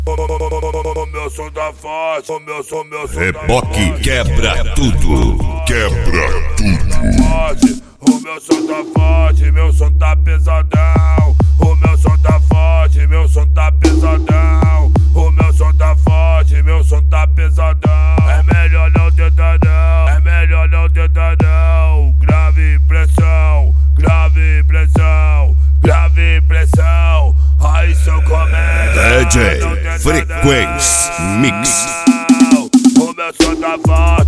O meu som tá forte, o meu som Reboque quebra tudo, quebra tudo. O meu som tá forte, meu som tá pesadão. O meu som tá forte, meu som tá pesadão. O meu som tá forte, meu som tá pesadão. É melhor não tentar não, é melhor não tentar não. Grave pressão, grave pressão, grave pressão. Aí seu comédia DJ Frequência Mix. O meu som tá forte.